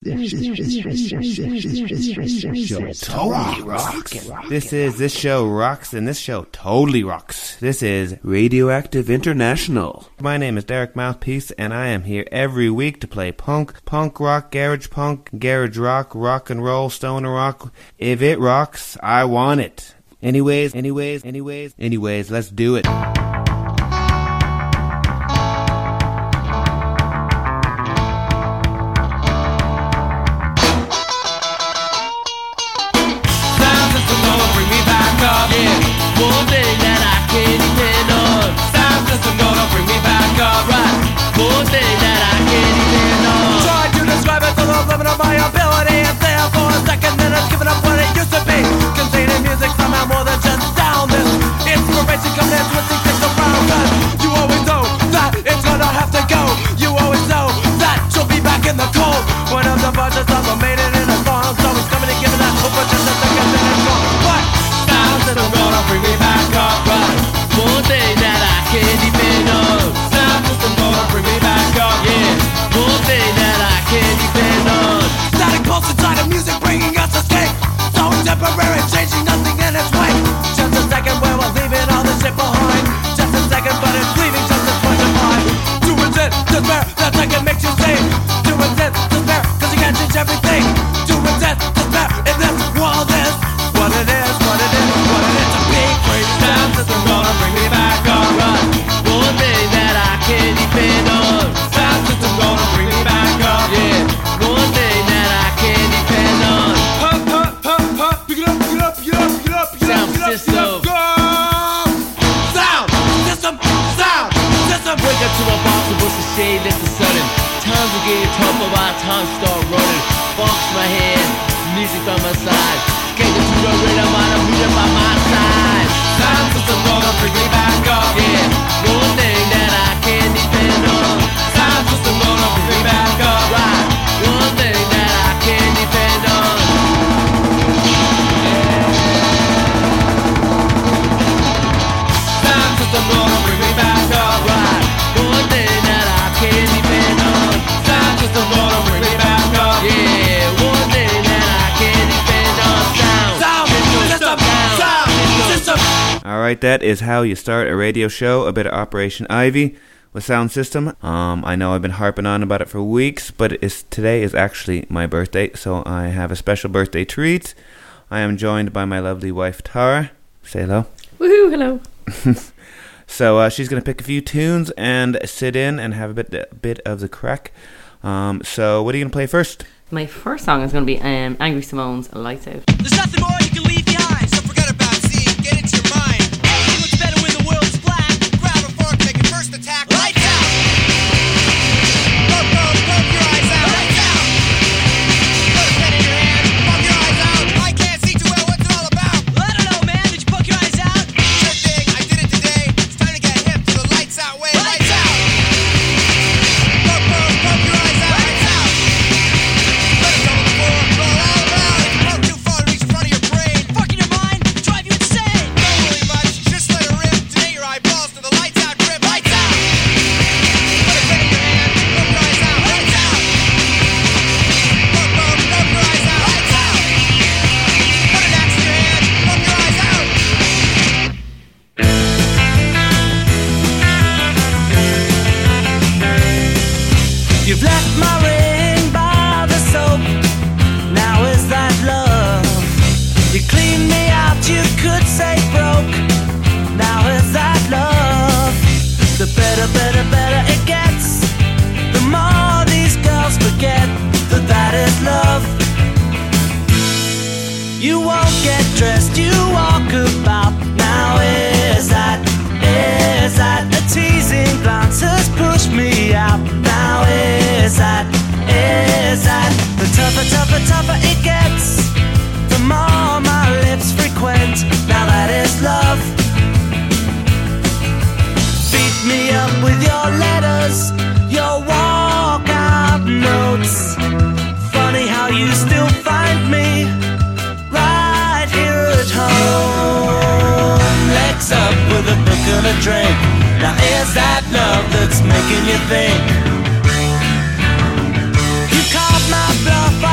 totally rocks. This show rocks, and this show totally rocks. This is Radioactive International. My name is Derek Mouthpiece, and I am here every week to play punk rock, garage rock, rock and roll, stoner rock. If it rocks, I want it. Anyways, let's do it. One thing that I can't depend on. Sound system gonna bring me back up. Right. One thing that I can't depend on. Try to describe it to the limit of my ability, and there for a second, then it's giving up what it used to be. Containing music somehow more than just sound. This inspiration coming in twisting things around. Cause you always know that it's gonna have to go. You always know that she'll be back in the cold. One of the bunches of them made it in a song, so he's coming and giving that hope for just a second, then it's gone. But I'm gonna bring me back up, right? One thing that I can't depend on. Sound system gonna bring me back up, yeah. One thing that I can't depend on. Static pulse inside of music bringing us escape. So temporary, changing nothing in its way. Just a second where we're leaving all this shit behind. Just a second, but it's leaving just as much of mine. To resist despair, that second makes you sane. To resist despair, cause you can't change everything. To resist despair, if this world is what it is, what it is, what it is. A big great sound system gonna bring me back up, right? One thing that I can't depend on. Sound system gonna bring me back up, yeah. One thing that I can't depend on. Pick it up, pick it up, pick it up, pick it up, pick it up, pick it up, pick it up, go! Sound system, sound system. Wake up to a box of what's a shade that's a sudden. Times are getting tougher while time start running. Box my head, music by my side. Can't get to the rhythm, I'm reading by my side. Sound system gonna bring me back up, yeah. One thing that I can't depend on. Sound system gonna bring me back up, right? One thing that I can't depend on. Yeah. Sound system gonna bring me back up, right? One thing that I can't depend on. Sound system gonna bring me back up, yeah. One thing that I can't depend on. Alright, that is how you start a radio show, a bit of Operation Ivy with Sound System. I know I've been harping on about it for weeks, but today is actually my birthday, so I have a special birthday treat. I am joined by my lovely wife, Tara. Say hello. Woohoo, hello. So she's going to pick a few tunes and sit in and have a bit of the crack. So what are you going to play first? My first song is going to be Angry Simone's Lights Out. There's nothing more you can leave behind, so forget about seeing, get into your mind. Everything looks better when the world's black. Grab a fork, take a first attack. Lights out! Poke your eyes out. Lights out! Put a pen in your hand, poke your eyes out. I can't see too well, what's it all about? I don't know, man, did you poke your eyes out? Sure thing, I did it today. It's time to get hip to the lights out way. Lights out! Poke your eyes out. Lights out! Let it go on the floor, roll all around. If you poke too far, reach in front of your brain. Fucking your mind, drive you insane. Not really much, just let it rip. Today your eyeballs to the lights out grip. Lights out! Put a pen in your hand, poke your eyes out. Lights out! Poke your eyes out. Lights out! Put an axe in your hand, poke your eyes out. You've left my ring by the soap. Now is that love? You cleaned me out, you could say broke. Now is that love? The better it gets. The more these girls forget that is love. You won't get dressed, you walk about. Now is that a teasing glance has pushed me out. Now is that the tougher it gets, the more my lips frequent. Now that is love. Beat me up with your letters, your walkout notes. Funny how you still find me right here at home. Legs up with a book and a drink. Now is that love that's making you think? You called my bluff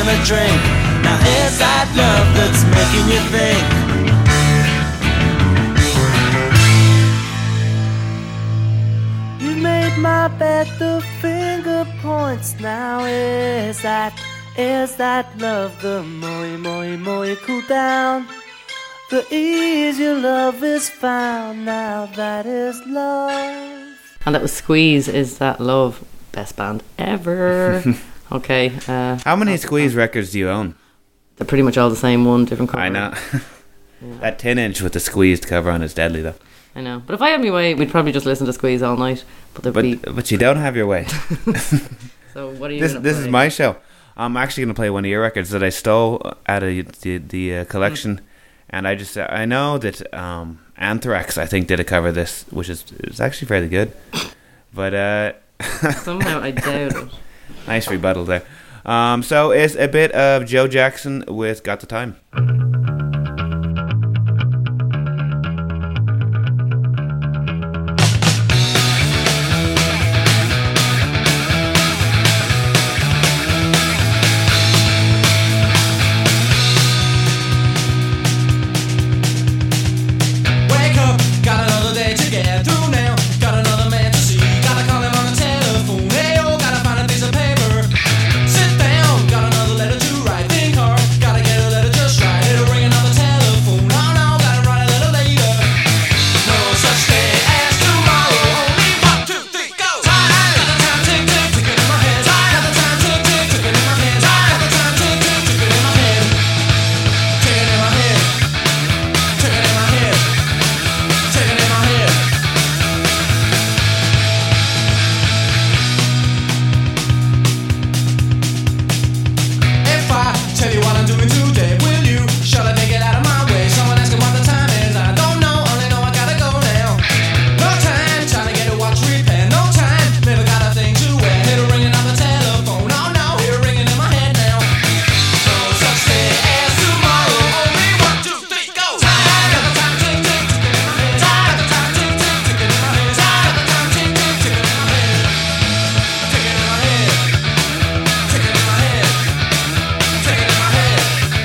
wanna drink. Now is that love that's making you think? You made my bed, the finger points. Now is that love? The moi cool down. The easier love is found. Now that is love. And that was Squeeze, Is That Love. Best band ever. Okay. How many Squeeze records do you own? They're pretty much all the same one, different cover. I know. That 10-inch with the squeezed cover on is deadly, though. I know. But if I had my way, we'd probably just listen to Squeeze all night. But you don't have your way. So what are you This gonna play? is my show. I'm actually going to play one of your records that I stole out of the collection. And I know that Anthrax, I think, did a cover of this, which is actually fairly good. But Somehow I doubt it. nice rebuttal there. So it's a bit of Joe Jackson with Got the Time. Wake up, got another day to get through now. Got another man to see, gotta call him on the telephone. Hey, oh, gotta find a piece of paper. Sit down, got another letter to write. Think hard, gotta get a letter just right. It'll ring another telephone. Oh no, gotta write a letter later. No such day as tomorrow. Only 1, 2, 3, go. Time, got the time tick tick ticking in my head. Got the time tick tick ticking in my head. Got the time tick tick ticking in my head. Ticking in my head. Ticking in my head. Ticking in my head. If I tell you what I'm doing today, will you shut up and get out of my way? Someone asking what the time is, I don't know, only know I gotta go now. No time, trying to get a watch repair. No time, never got a thing to wear. Hear a ringing on the telephone, oh no, hear a ringing in my head now. No such thing as tomorrow, only 1, 2, 3, go. Time, got the time tick tick ticking in my head. Got the time tick tick ticking in my head. Got the time tick tick ticking in my head. Ticking in my head. Ticking in my head. Ticking in my head.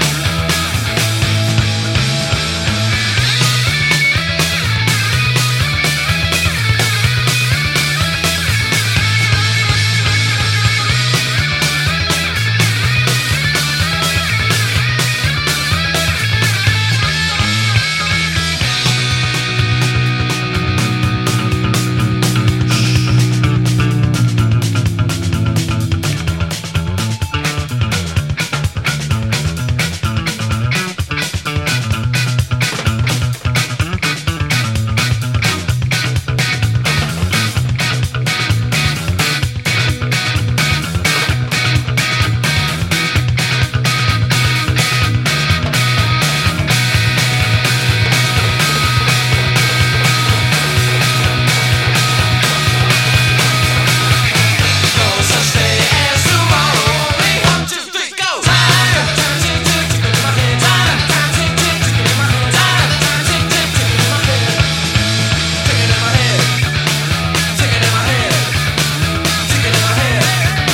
No such thing as tomorrow, only 1, 2, 3, go. Time, got the time tick tick ticking in my head. Got the time tick tick ticking in my head. Got the time tick tick ticking in my head. Ticking in my head. Ticking in my head. Ticking in my head.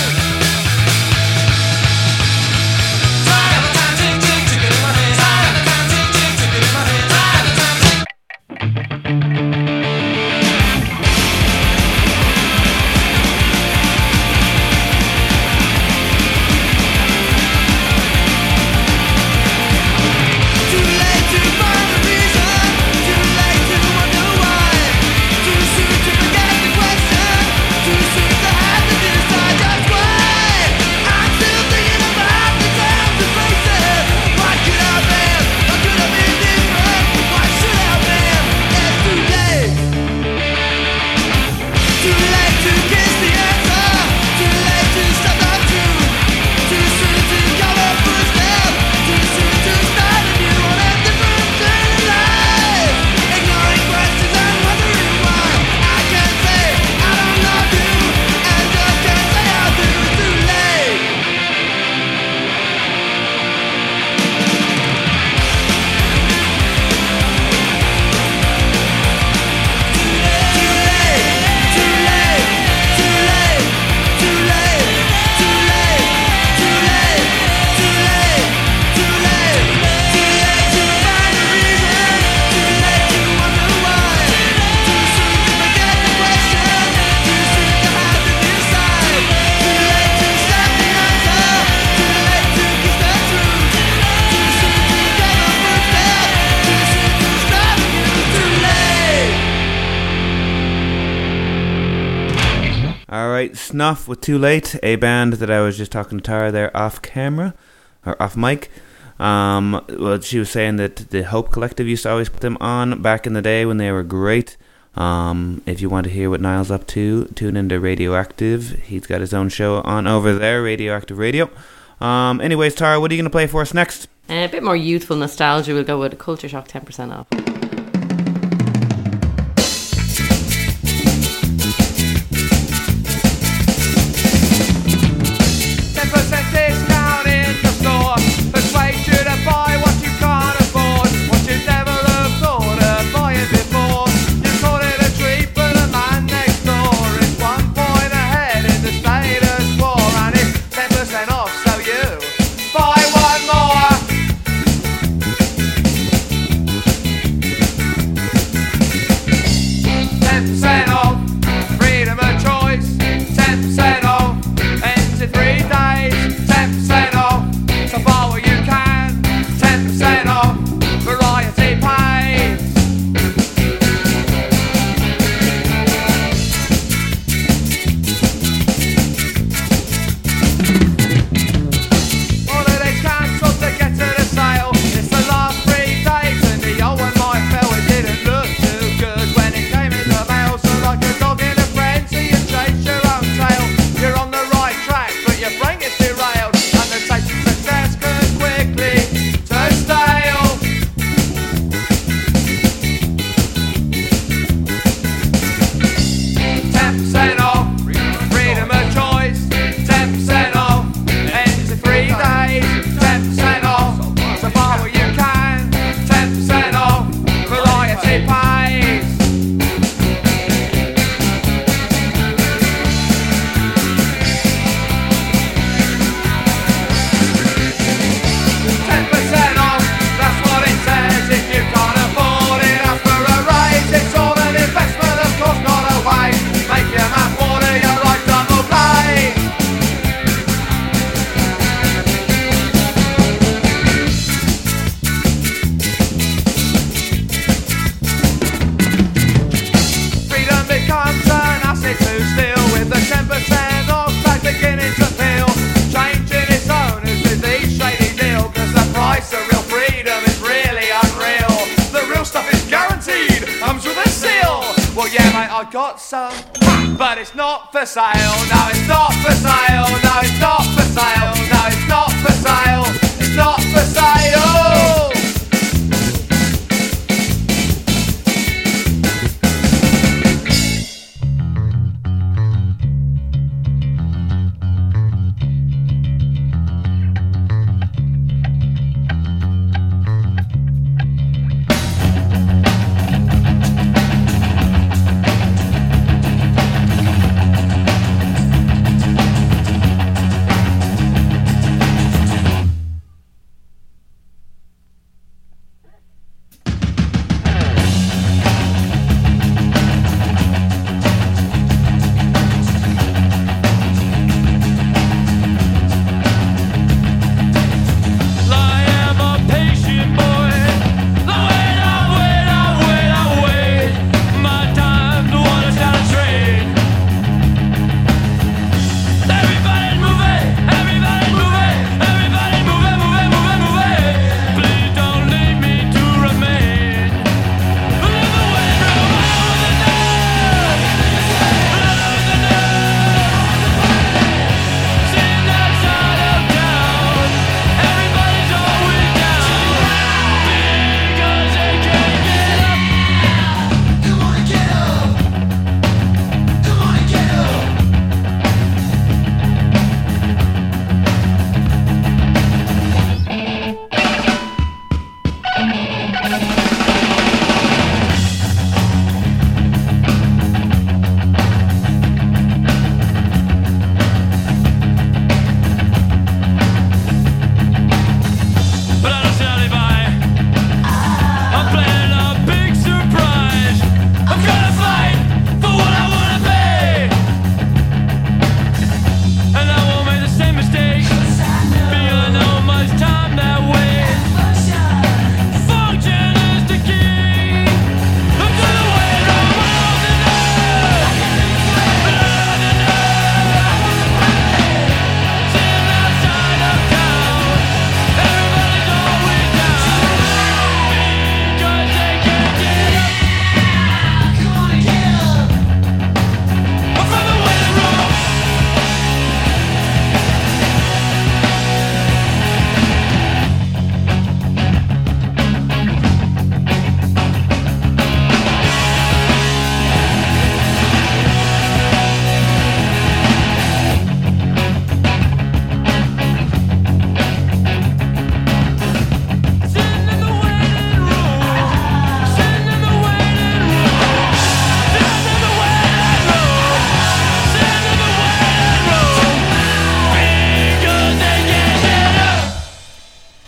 Got the time tick tick ticking in my head. Got the time tick tick ticking in my head. Got the time tick. Too late to find a reason. Too late to wonder why. Too soon to forget the question. Too soon to have to decide just why. I'm still thinking about the times and places. What could I have been? What could have been different? What should I have been? It's too late. Alright, Snuff with Too Late, a band that I was just talking to Tara there off camera, or off mic. Well, she was saying that the Hope Collective used to always put them on back in the day when they were great. If you want to hear what Niall's up to, tune into Radioactive. He's got his own show on over there, Radioactive Radio. Anyways, Tara, what are you going to play for us next? A bit more youthful nostalgia. We'll go with Culture Shock 10% off. 10% discount in the store. Persuade you to buy what you can't afford, what you never have thought of buying before. You call it a treat, but the man next door is 1 point ahead in the status quo, and it's 10% off, so you buy one more. 10% off, freedom of choice. 10% off, ends in 3 days. 10% off, so far what you can. 10% off, variety pays. Holidays cancelled to get to the sale. It's the last 3 days, and the old one might feel it didn't look too good when it came in the mail. So like a dog in a frenzy, you chase your own tail. You're on the right track, but your brain gets derailed, and the taste of success comes quickly turn stale. 10% off, freedom of choice. 10% off, ends in 3 days. 10% off, so buy what you can. 10% off, variety pays. 10% off, that's what it says. If you can't afford it, ask for a raise. It's all an investment, of course, not a waste. Make your math water, your lifetime will play. 'Freedom becomes an asset to steal, with the 10% off tag beginning to feel. Changing its owners with each shady deal, 'cause the price of real freedom is really unreal. The real stuff is guaranteed, comes with a seal. Well, yeah, mate, I got some, but it's not for sale. No, it's not for sale. No, it's not for sale. No, it's not for sale. It's not for sale.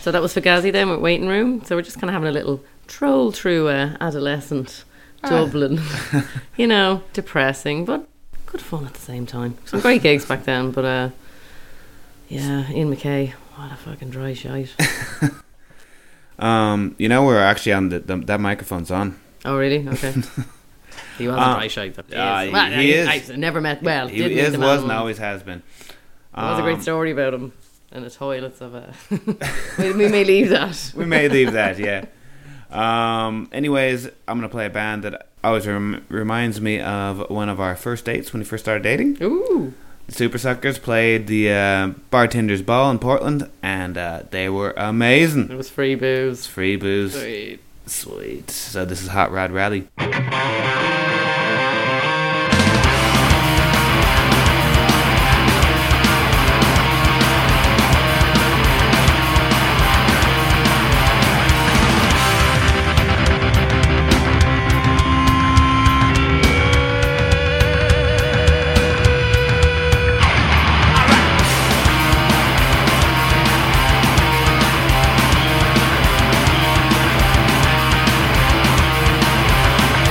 So that was Fugazi then with Waiting Room. So we're just kind of having a little troll through adolescent Dublin. You know, depressing, but good fun at the same time. Some great gigs back then, but yeah, Ian McKay, what a fucking dry shite. You know, we're actually on that microphone's on. Oh, really? Okay. He was a dry shite. He is. I never met. Well, He didn't meet is, the was, man. and always has been. There was a great story about him in the toilets of a. we may leave that. We may leave that, yeah. Anyways, I'm gonna play a band that always reminds me of one of our first dates when we first started dating. Ooh. The Super Suckers played the Bartender's Ball in Portland, and they were amazing. It was free booze. Free booze. Sweet. Sweet. So this is Hot Rod Rally. Alright.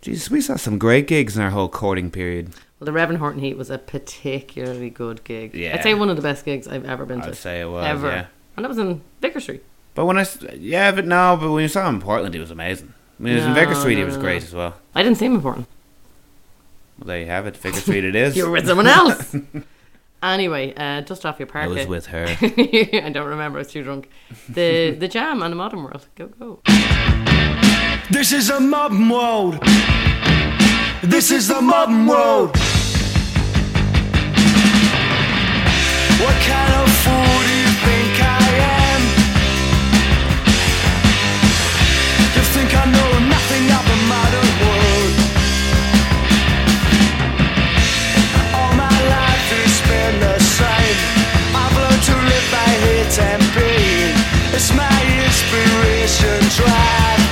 Jesus, we saw some great gigs in our whole courting period. Well, the Reverend Horton Heat was a particularly good gig. Yeah. I'd say one of the best gigs I've ever been to. I'd say it was, Ever. yeah. And that was in Vicar Street. But when but when you saw him in Portland, he was amazing. I mean, he was in Vicar Street, he was great as well. I didn't see him in Portland. Well, there you have it. Vicar Street it is. You were with someone else. Anyway, dust off your I parka. was with her. I don't remember. I was too drunk. The Jam and the Modern World. Go, go. This is a modern world. This is the modern world. What kind of fool do you think I am? You think I know nothing of the modern world? All my life has been the same. I've learned to live by hate and pain. It's my inspiration drive.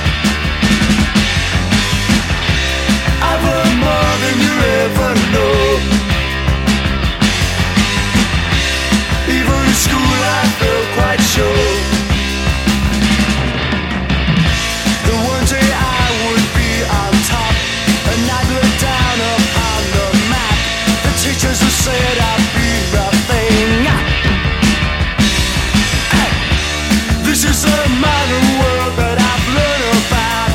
I've learned more than you ever know. Even in school I felt quite sure that one day I would be on top, and I'd look down upon the map. The teachers who said I'd be nothing. This is a modern world that I've learned about.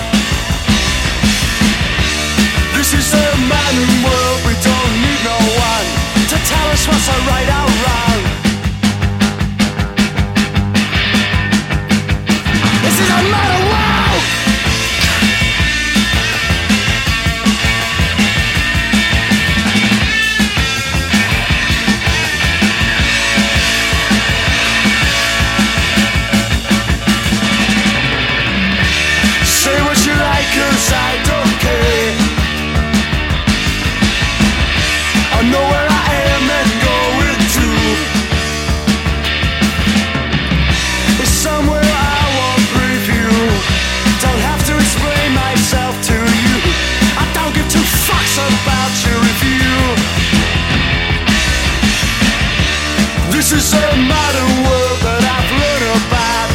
This is a modern world, we don't need no one to tell us what's right or wrong. This is a modern world. Say what you like, 'cause I don't care. I know where I am and going to. It's somewhere I won't preview. Don't have to explain myself to you. I don't give two fucks about your review. This is a modern world that I've learned about.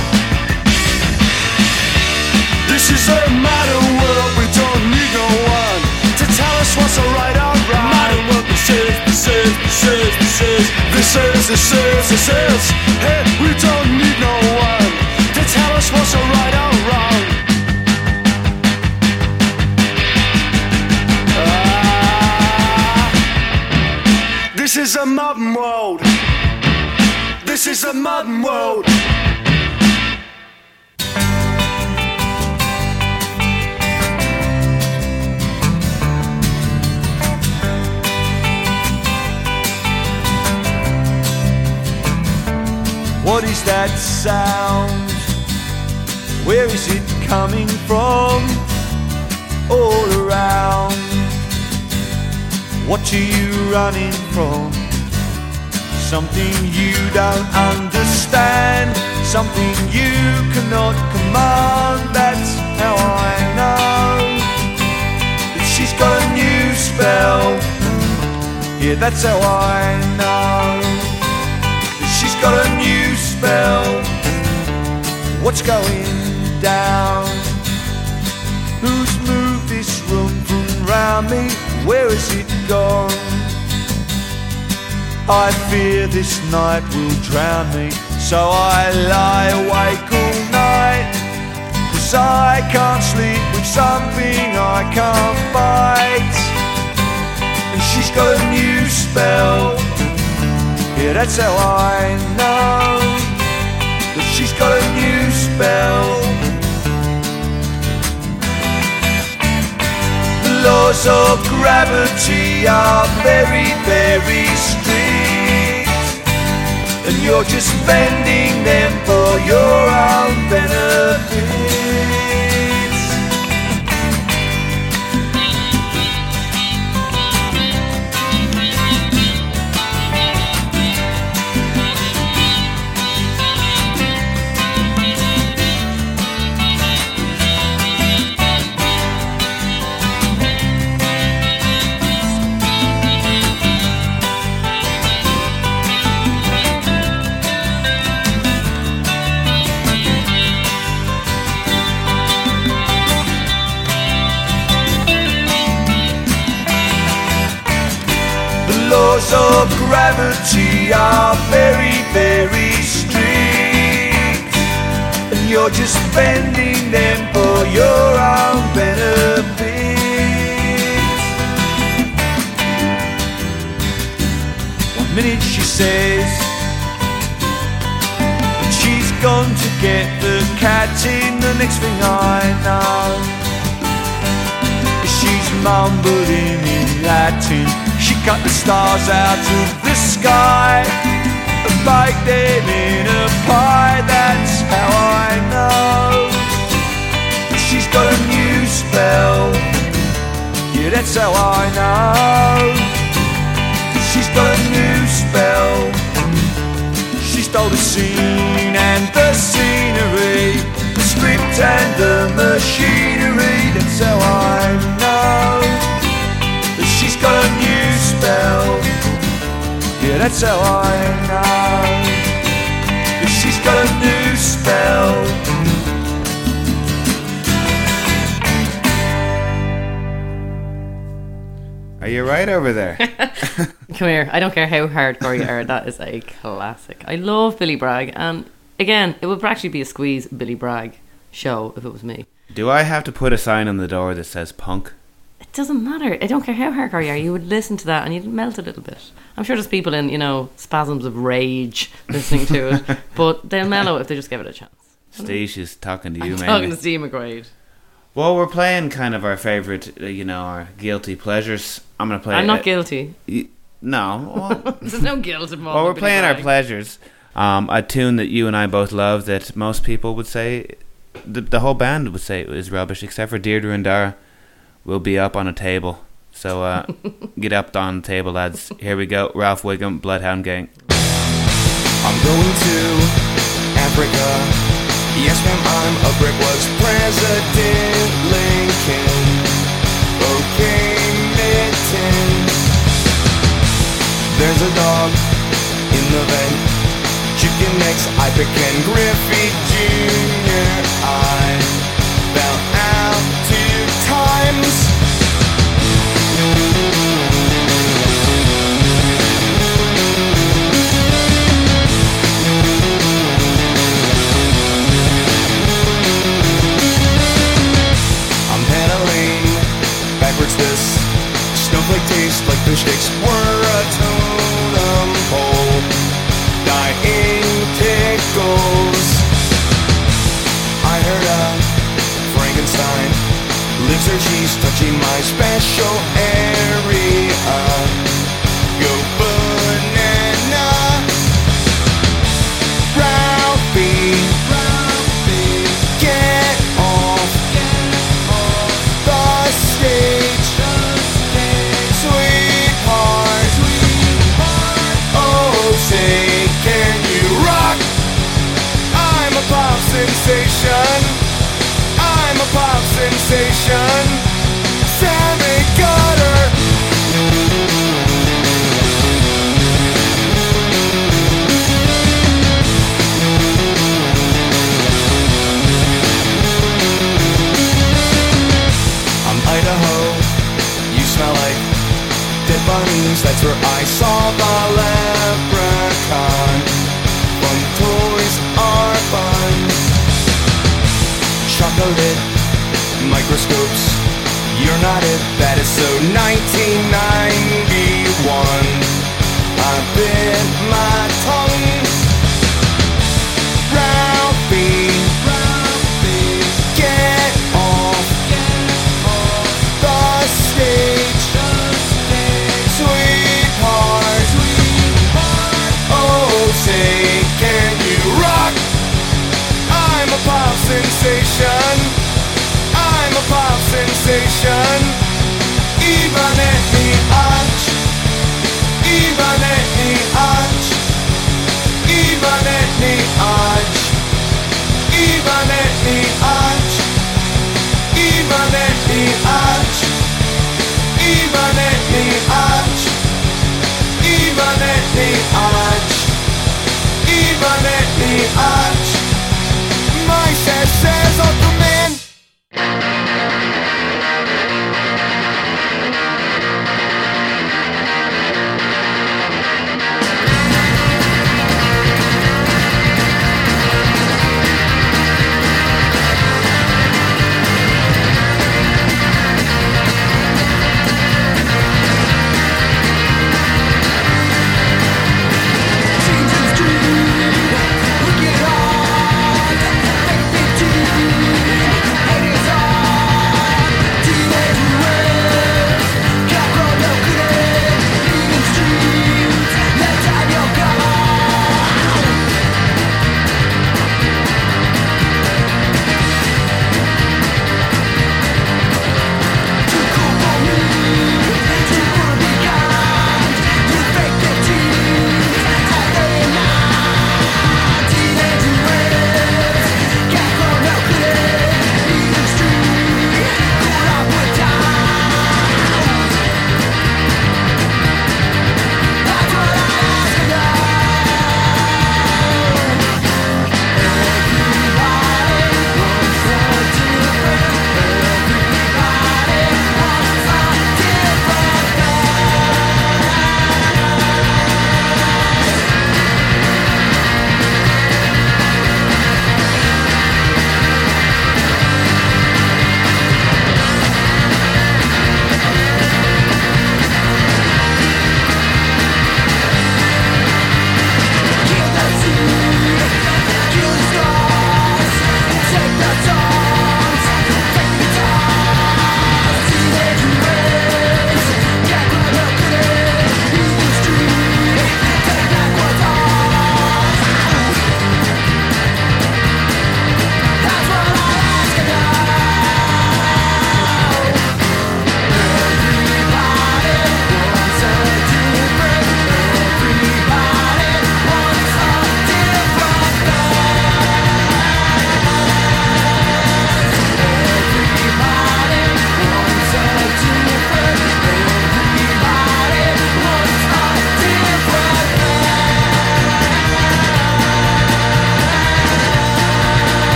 This is a modern world, we don't need no one to tell us what's right or wrong. Modern world, this is. Hey, we don't need no one to tell us what's right or wrong. This is a modern world. This is a modern world. What is that sound? Where is it coming from? All around. What are you running from? Something you don't understand, something you cannot command. That's how I know that she's got a new spell. Yeah, that's how I know that she's got a new spell. What's going down? Who's moved this room from round me? Where has it gone? I fear this night will drown me, so I lie awake all night. 'Cause I can't sleep with something I can't fight. And she's got a new spell. Yeah, that's how I know that she's got a new spell. The laws of gravity are very, very strict, and you're just bending them for your own benefit. laws of gravity are very, very strict, and you're just bending them for your own benefit. One minute she says that she's gone to get the cat in, the next thing I know she's mumbling in Latin. She cut the stars out of the sky and baked them in a pie. That's how I know she's got a new spell. Yeah, that's how I know she's got a new spell. She stole the scene and the scenery, the script and the machinery. That's how I know that she's got a new spell. Yeah, that's how I know that she's got a new spell. Are you right over there? Come here. I don't care how hardcore you are. That is a classic. I love Billy Bragg. And again, it would actually be a squeeze Billy Bragg show if it was me. Do I have to put a sign on the door that says punk? It doesn't matter. I don't care how hardcore you are. You would listen to that and you'd melt a little bit. I'm sure there's people in, spasms of rage listening to it. But they'll mellow if they just give it a chance. Steve, she's talking to you, man. Talking to Steve McQuaid. Well, we're playing kind of our favourite, our guilty pleasures. I'm going to play... I'm not guilty. No. Well, there's no guilt involved. well, we're playing our pleasures. A tune that you and I both love that most people would say, the whole band would say is rubbish, except for Deirdre and Dara. We'll be up on a table. So get up on the table, lads. Here we go. Ralph Wiggum, Bloodhound Gang. I'm going to Africa. Yes, ma'am, I'm a brick. Was President Lincoln okay, mittens? There's a dog in the vent. Chicken necks, I pick Ken Griffey Jr. I fell out 2 times. I'm pedaling backwards this snowflake taste like fish sticks were a totem pole. Dying tickles. I heard Frankenstein lives her cheese touching my special area. Go banana. Ralphie, get off the stage. Sweetheart, oh say can you rock? I'm a pop sensation. I'm a pop sensation. Sammy Gutter. I'm Idaho. You smell like dead bunnies. That's where I saw the leprechaun from Toys R Us. Chocolate microscopes. You're not it. That is so 1991. I bit my tongue. Ralphie, get off the stage. Sweetheart, oh say can you rock? I'm a pop sensation. I'm a pop sensation. Ivaneti Arch. Ivaneti Arch.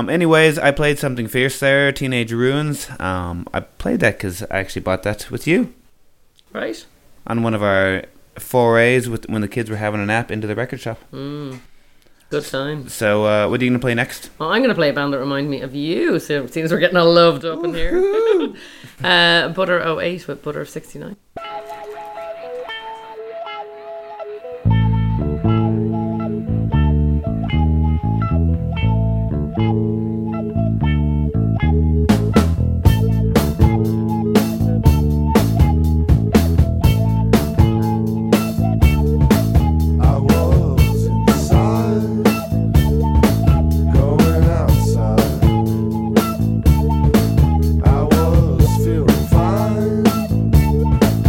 Anyways, I played Something Fierce there, Teenage Ruins. I played that because I actually bought that with you Right? on one of our forays when the kids were having a nap into the record shop. Good time. So, what are you going to play next? Well, I'm going to play a band that remind me of you, so seems we're getting all loved up in here. Butter 08 with Butter 69. I was inside, going outside. I was feeling fine.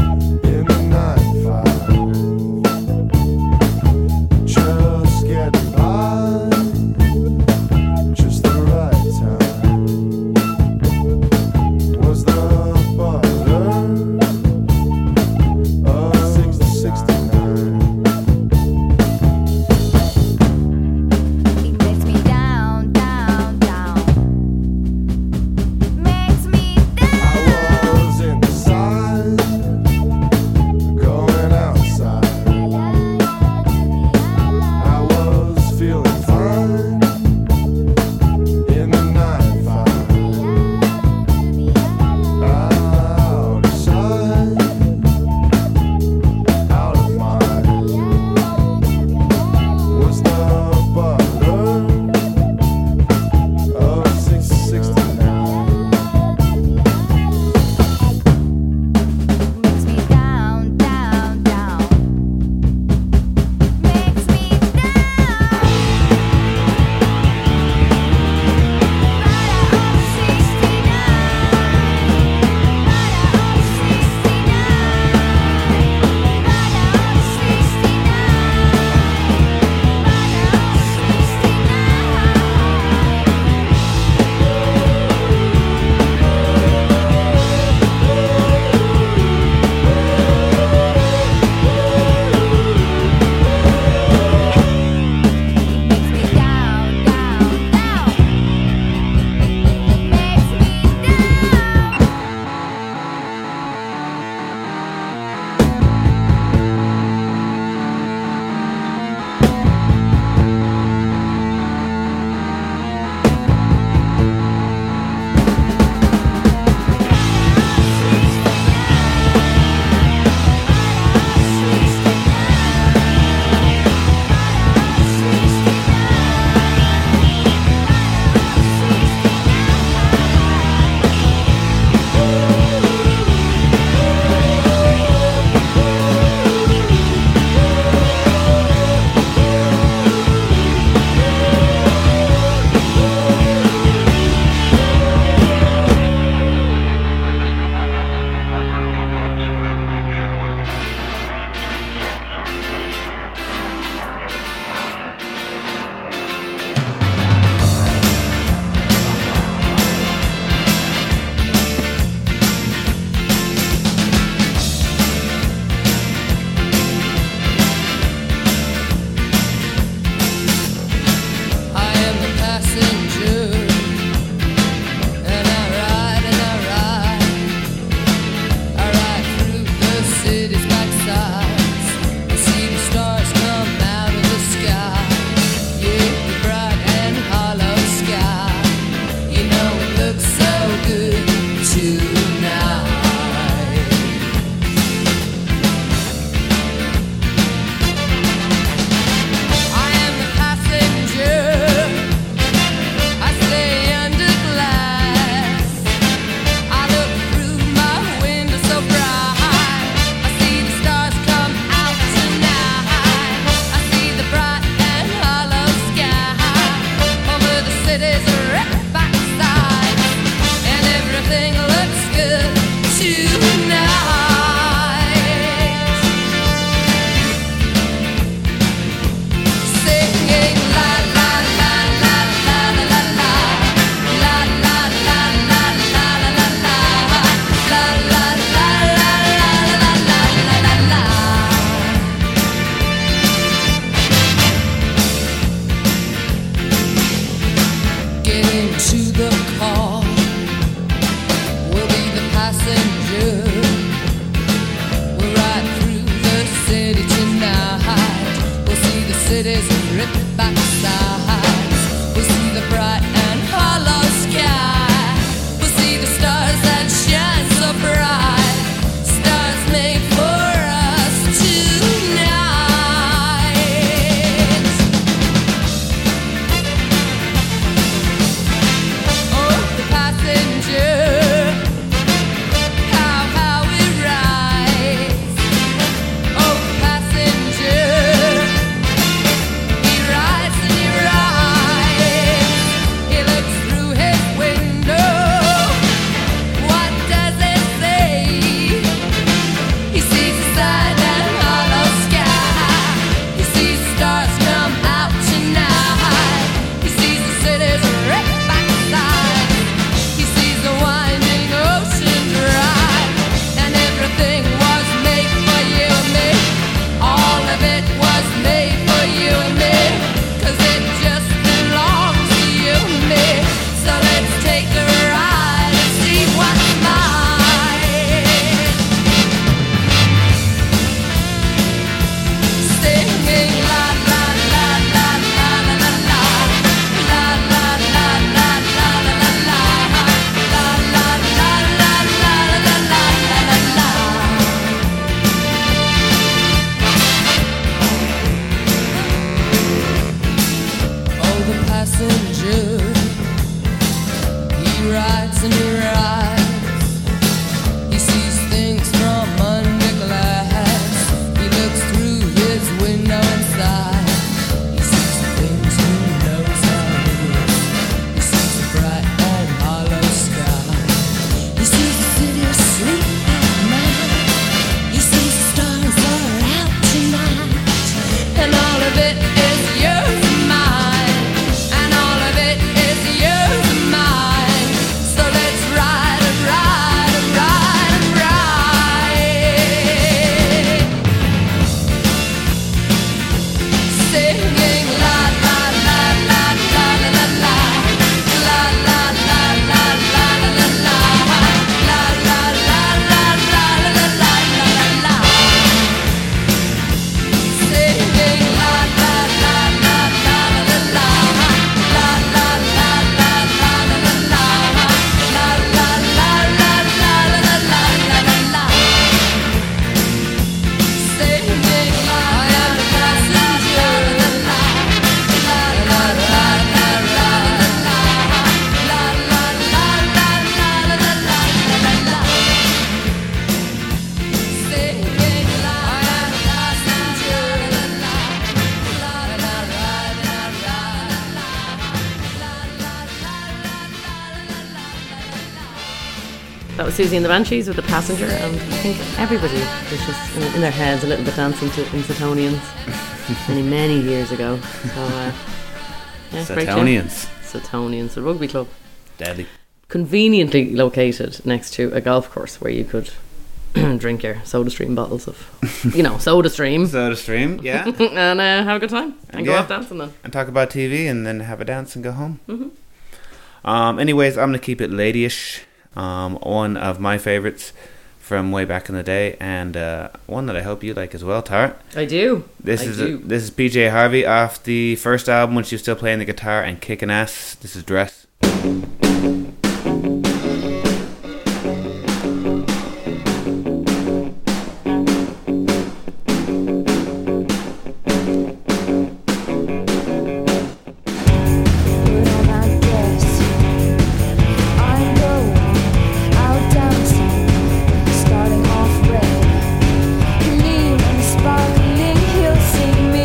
That was Susie and the Banshees with The Passenger, and I think everybody was just in their heads a little bit dancing to in Suetonians many years ago. So, yeah, great tune. Suetonians. Suetonians, the rugby club. Deadly. Conveniently located next to a golf course where you could drink your SodaStream bottles of, SodaStream. SodaStream, yeah. And have a good time. And go Yeah. off dancing then. And talk about TV and then have a dance and go home. Anyways, I'm going to keep it ladyish. One of my favourites from way back in the day, and one that I hope you like as well, Tara. I do. This is PJ Harvey off the first album when she was still playing the guitar and kicking ass. This is Dress.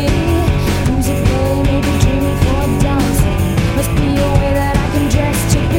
Must be a way that I can dress to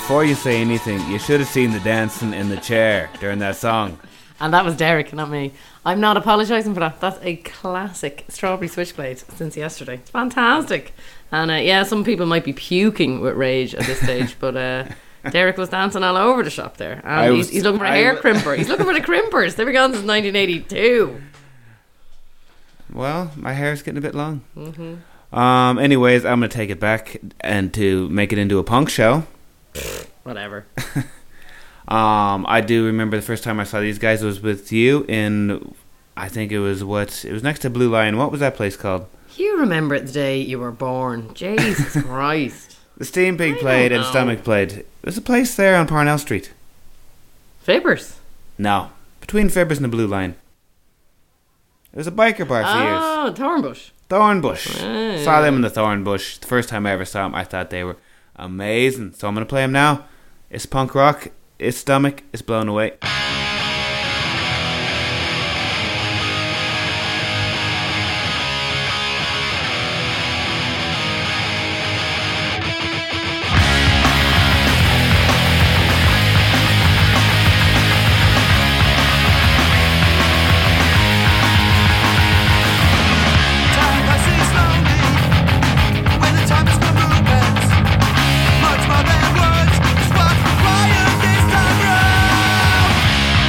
before you say anything, you should have seen the dancing in the chair during that song. And that was Derek, not me. I'm not apologising for that. That's a classic Strawberry Switchblade since yesterday. It's fantastic. And yeah, some people might be puking with rage at this stage, but Derek was dancing all over the shop there. And he's looking for a hair crimper. He's looking for the crimpers. They've been gone since 1982. Well, my hair's getting a bit long. Anyways, I'm going to take it back and to make it into a punk show. Whatever. I do remember the first time I saw these guys was with you in, I think it was next to Blue Lion. What was that place called? You remember the day you were born. Jesus Christ. The Steam Pig played and Stomach played. There's a place there on Parnell Street. Fibbers? No, between Fibbers and the Blue Line. It was a biker bar for years. Oh, Thornbush. Thornbush. Yeah. Saw them in the Thornbush. The first time I ever saw them, I thought they were amazing. So I'm going to play them now. It's punk rock. It's Stomach. It's Blown Away. Time passes slowly when the time is for movements. Much more than words is what's required this time round.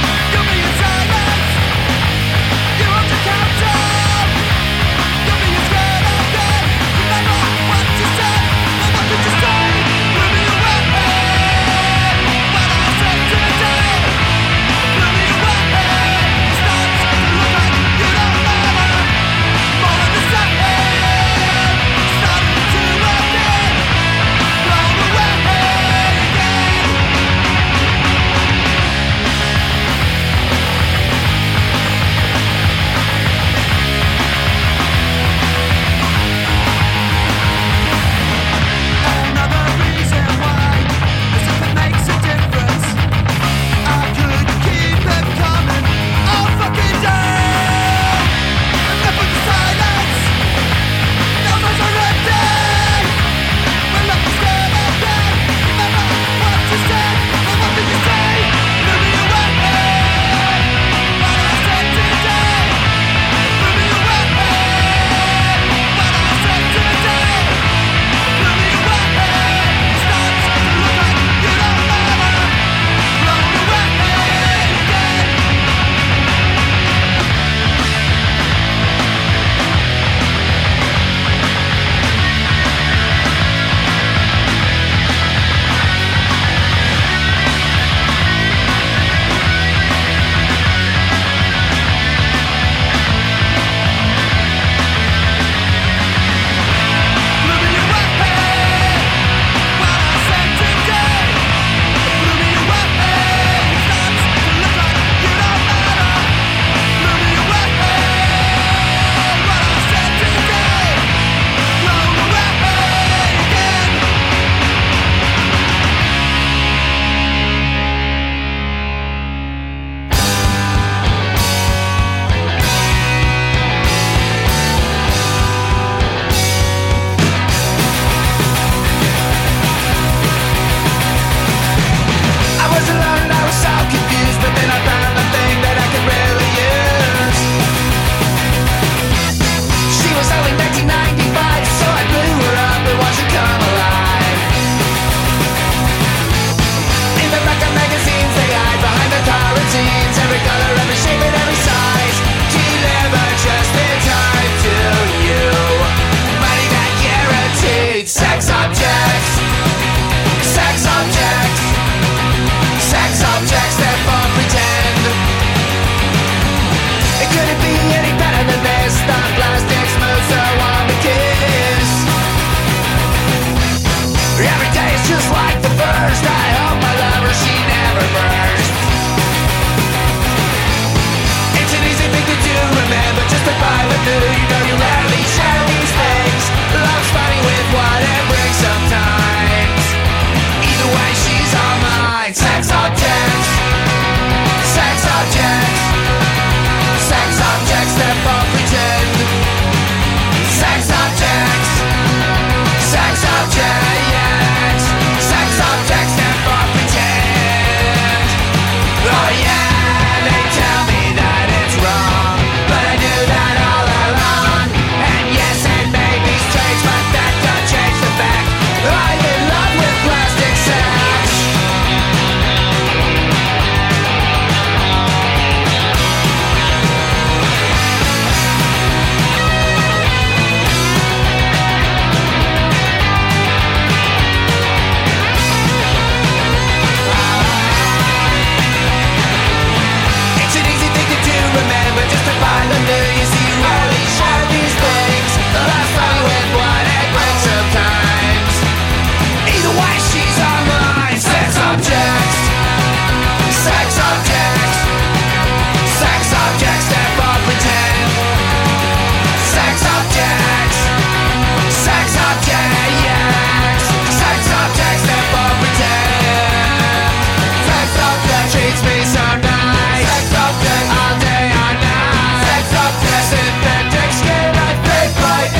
wonder, you see, we only share these things. The last time we went one, it breaks sometimes. Either way, she's on mine. Sex objects. Sex objects. Sex objects that fall pretend. Sex objects. Sex objects. Sex objects that fall pretend. Sex object treats me so nice. Sex object all day all night. Sex object synthetic skin I fake right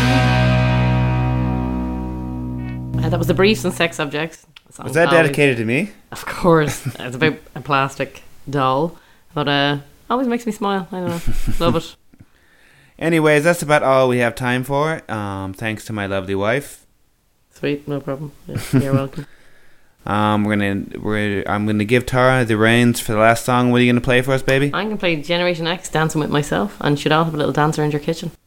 in. That was the Briefs and Sex Objects. Was that dedicated to me? Of course. It's about a plastic doll. But always makes me smile. I don't know. Love it. Anyways, that's about all we have time for. Thanks to my lovely wife. Sweet, no problem. Yeah, you're welcome. I'm gonna give Tara the reins for the last song. What are you gonna play for us, baby? I'm going to play Generation X, Dancing With Myself, and should all have a little dance around your kitchen.